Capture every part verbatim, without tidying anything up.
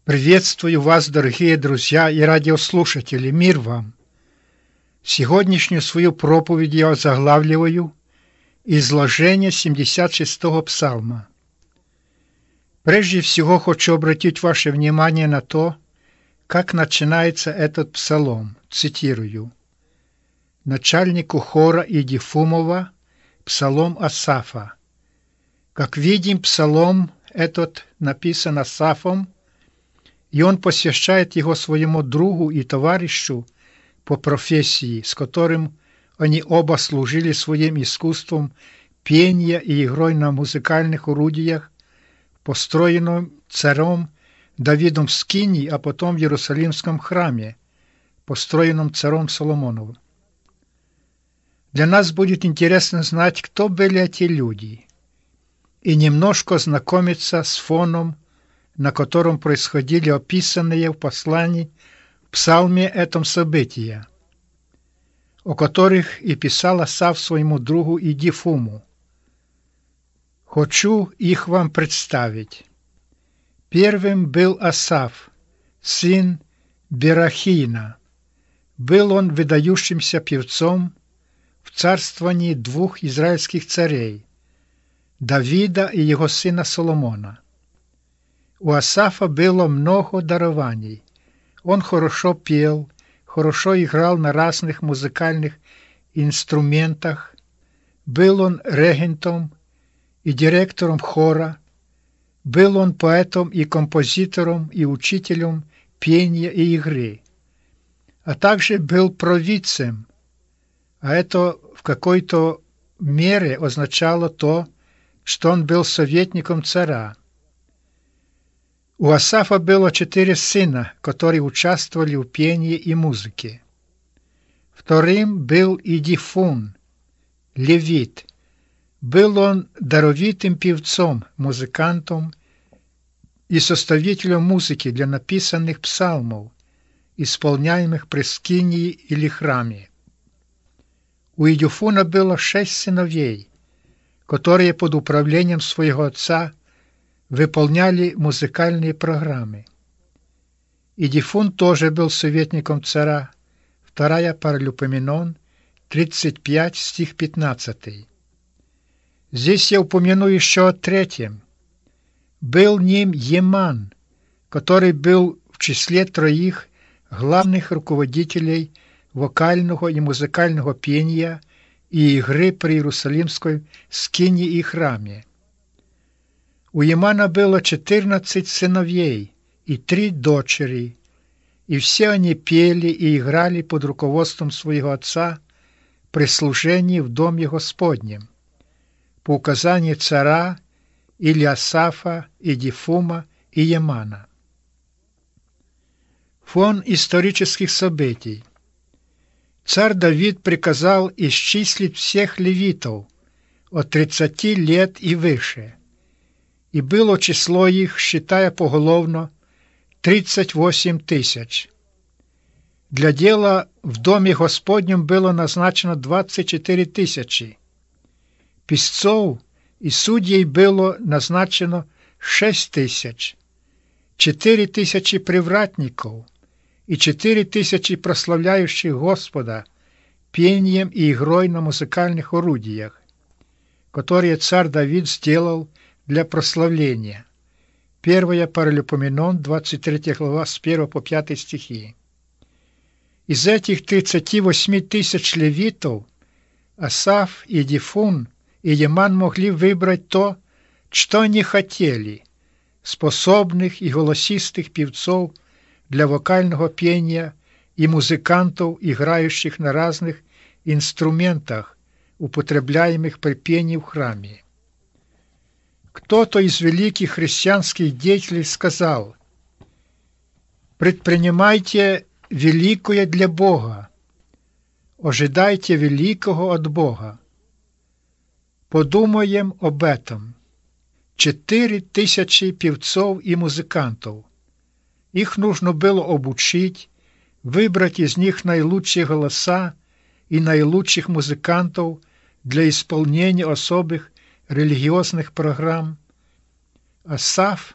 Приветствую вас, дорогие друзья и радиослушатели, мир вам! Сегодняшнюю свою проповедь я озаглавливаю «Изложение семьдесят шестого псалма». Прежде всего хочу обратить ваше внимание на то, как начинается этот псалом. Цитирую. Начальнику хора Идифумова, псалом Асафа. Как видим, псалом этот написан Асафом, и он посвящает его своему другу и товарищу по профессии, с которым они оба служили своим искусством пения и игрой на музыкальных орудиях, построенном царем Давидом в Скинии, а потом в Иерусалимском храме, построенном царем Соломоновым. Для нас будет интересно знать, кто были эти люди, и немножко знакомиться с фоном, на котором происходили описанные в послании в псалме этом события, о которых и писал Асаф своему другу Идифуму. Хочу их вам представить. Первым был Асаф, сын Берахина. Был он выдающимся певцом в царствовании двух израильских царей, Давида и его сына Соломона. У Асафа было много дарований. Он хорошо пел, хорошо играл на разных музыкальных инструментах. Был он регентом и директором хора. Был он поэтом и композитором и учителем пения и игры. А также был провидцем. А это в какой-то мере означало то, что он был советником царя. У Асафа было четыре сына, которые участвовали в пении и музыке. Вторым был Идифун, левит. Был он даровитым певцом, музыкантом и составителем музыки для написанных псалмов, исполняемых при скинии или храме. У Идифуна было шесть сыновей, которые под управлением своего отца выполняли музыкальные программы. Идифун тоже был советником царя. Вторая Паралипоменон, тридцать пять, стих пятнадцатый. Здесь я упомяну еще о третьем. Был ним Еман, который был в числе троих главных руководителей вокального и музыкального пения и игры при Иерусалимской скинии и храме. У Емана было четырнадцать сыновей и три дочери, и все они пели и играли под руководством своего отца при служении в Доме Господнем, по указанию царя или Асафа, Идифума и Емана. Фон исторических событий. Царь Давид приказал исчислить всех левитов от тридцати лет и выше, и было число их, считая поголовно, тридцать восемь тысяч. Для дела в Доме Господнем было назначено двадцать четыре тысячи. Писцов и судей было назначено шесть тысяч, четыре тысячи привратников и четыре тысячи прославляющих Господа пением и игрой на музыкальных орудиях, которые царь Давид сделал для прославления. Первая Паралипоменон, двадцать третья глава, с первого по пятый стихи. Из этих тридцати восьми тысяч левитов Асаф, Идифун и Еман могли выбрать то, что они хотели, способных и голосистых певцов для вокального пения и музыкантов, играющих на разных инструментах, употребляемых при пении в храме. Кто-то из великих христианских деятелей сказал: «Предпринимайте великое для Бога, ожидайте великого от Бога». Подумаем об этом. Четыре тысячи певцов и музыкантов. Их нужно было обучить, выбрать из них наилучшие голоса и наилучших музыкантов для исполнения особых религиозных программ. Асаф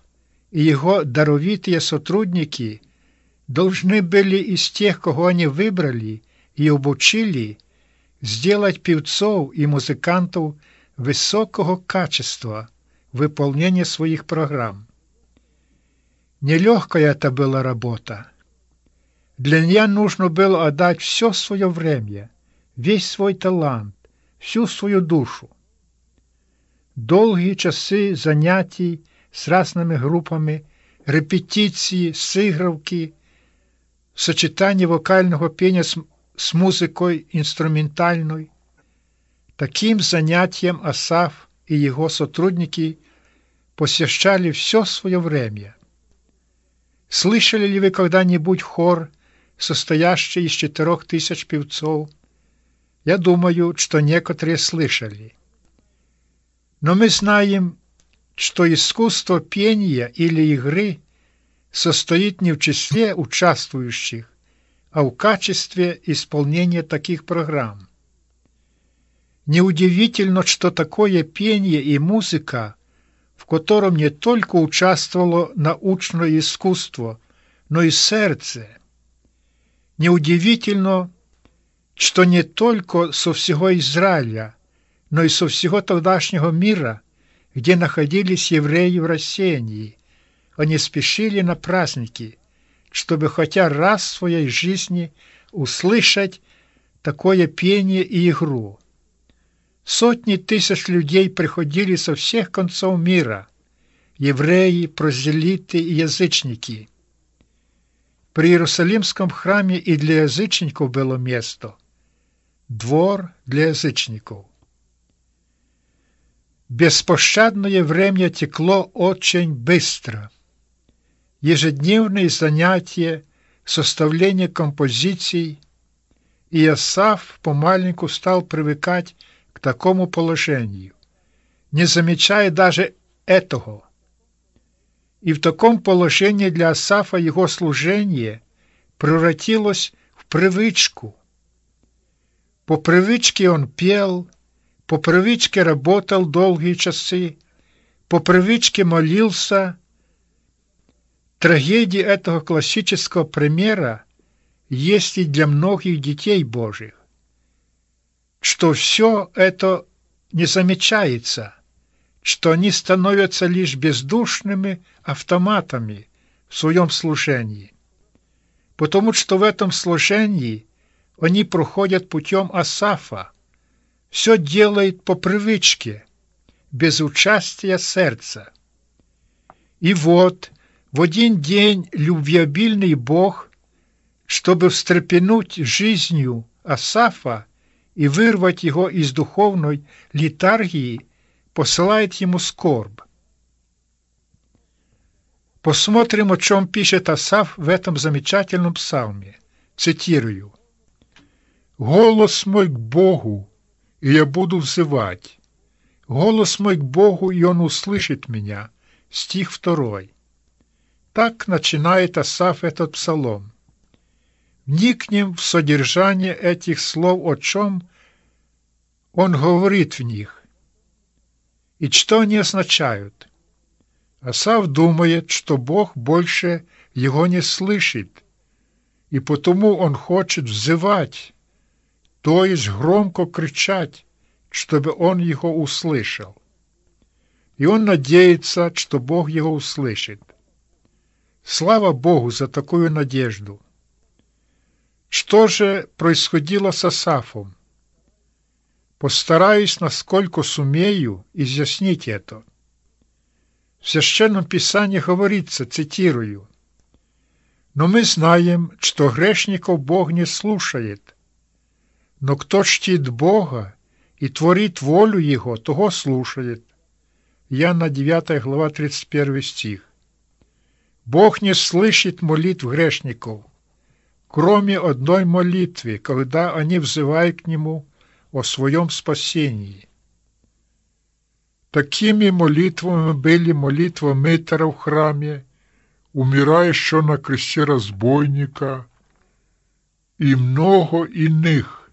и его даровитые сотрудники должны были из тех, кого они выбрали и обучили, сделать певцов и музыкантов высокого качества в выполнении своих программ. Нелегкая это была работа. Для нее нужно было отдать все свое время, весь свой талант, всю свою душу. Долгие часы занятий с разными группами, репетиции, сыгравки, сочетание вокального пения с, с музыкой инструментальной. Таким занятием Асаф и его сотрудники посвящали все свое время. Слышали ли вы когда-нибудь хор, состоящий из четырех тысяч певцов? Я думаю, что некоторые слышали. Но мы знаем, что искусство пения или игры состоит не в числе участвующих, а в качестве исполнения таких программ. Неудивительно, что такое пение и музыка, в котором не только участвовало научное искусство, но и сердце. Неудивительно, что не только со всего Израиля, но и со всего тогдашнего мира, где находились евреи в рассеянии, они спешили на праздники, чтобы хотя раз в своей жизни услышать такое пение и игру. Сотни тысяч людей приходили со всех концов мира, евреи, прозелиты и язычники. При Иерусалимском храме и для язычников было место, двор для язычников. Беспощадное время текло очень быстро. Ежедневные занятия, составление композиций, и Асаф помаленьку стал привыкать к такому положению, не замечая даже этого. И в таком положении для Асафа его служение превратилось в привычку. По привычке он пел, по привычке работал долгие часы, по привычке молился. Трагедия этого классического примера есть и для многих детей Божьих, что все это не замечается, что они становятся лишь бездушными автоматами в своем служении, потому что в этом служении они проходят путем Асафа, все делают по привычке, без участия сердца. И вот в один день любвеобильный Бог, чтобы встрепенуть жизнью Асафа и вырвать его из духовной летаргии, посылает ему скорбь. Посмотрим, о чем пишет Асаф в этом замечательном псалме. Цитирую. «Голос мой к Богу, и я буду взывать. Голос мой к Богу, и Он услышит меня». Стих второй. Так начинает Асаф этот псалом. Вникнем в содержание этих слов, о чем он говорит в них, и что они означают. Асаф думает, что Бог больше его не слышит, и потому он хочет взывать, то есть громко кричать, чтобы он его услышал. И он надеется, что Бог его услышит. Слава Богу за такую надежду. Что же происходило с Асафом? Постараюсь, насколько сумею, изъяснить это. В Священном Писании говорится, цитирую, «Но мы знаем, что грешников Бог не слушает, но кто чтит Бога и творит волю Его, того слушает». Иоанна девятая глава тридцать первый стих. Бог не слышит молитв грешников, кроме одной молитвы, когда они взывают к Нему о своем спасении. Такими молитвами были молитва Митера в храме, умирающего на кресте разбойника и много иных.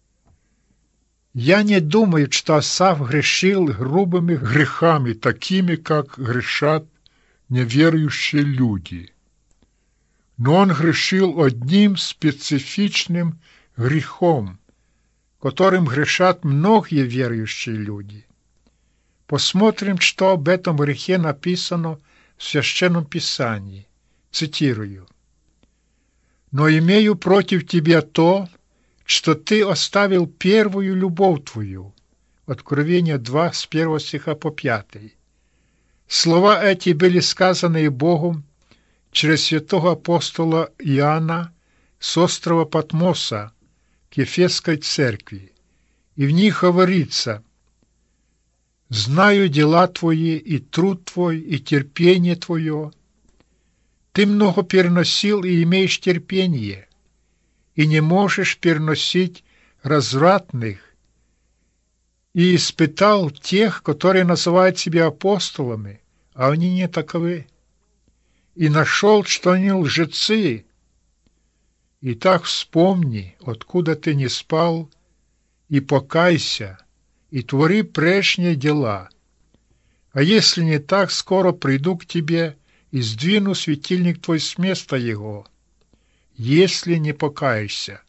Я не думаю, что Асаф грешил грубыми грехами, такими, как грешат неверующие люди. Но он грешил одним специфичным грехом, которым грешат многие верующие люди. Посмотрим, что об этом грехе написано в Священном Писании. Цитирую. «Но имею против тебя то, что ты оставил первую любовь твою». Откровение два, с первого стиха по пятый. Слова эти были сказаны Богом через святого апостола Иоанна с острова Патмоса к Ефесской церкви. И в них говорится: «Знаю дела твои, и труд твой, и терпение твое. Ты много переносил и имеешь терпение, и не можешь переносить развратных, и испытал тех, которые называют себя апостолами, а они не таковы, и нашел, что они лжецы. Итак, вспомни, откуда ты не спал, и покайся, и твори прежние дела. А если не так, скоро приду к тебе и сдвину светильник твой с места его, если не покаешься».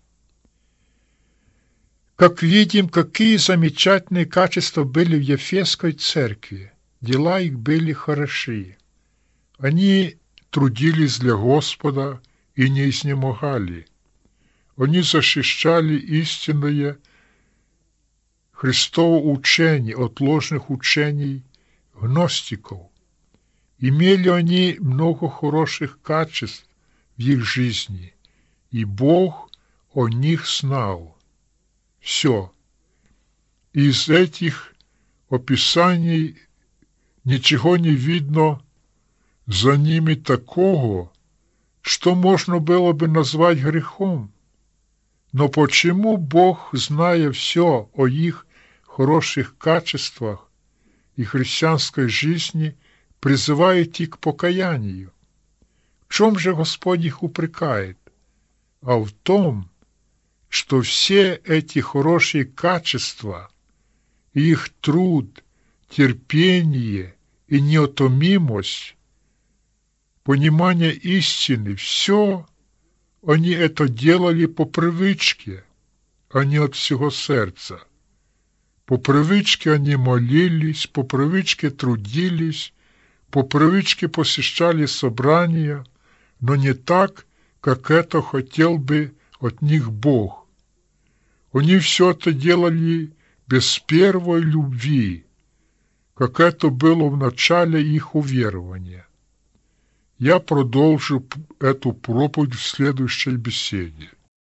Как видим, какие замечательные качества были в Ефесской церкви. Дела их были хороши. Они трудились для Господа и не изнемогали. Они защищали истинное Христово учение от ложных учений гностиков. Имели они много хороших качеств в их жизни, и Бог о них знал. Все. Из этих описаний ничего не видно за ними такого, что можно было бы назвать грехом. Но почему Бог, зная все о их хороших качествах и христианской жизни, призывает их к покаянию? В чем же Господь их упрекает? А в том, что все эти хорошие качества, их труд, терпение и неутомимость, понимание истины, все они это делали по привычке, а не от всего сердца. По привычке они молились, по привычке трудились, по привычке посещали собрания, но не так, как это хотел бы от них Бог. Они все это делали без первой любви, как это было в начале их уверования. Я продолжу эту проповедь в следующей беседе.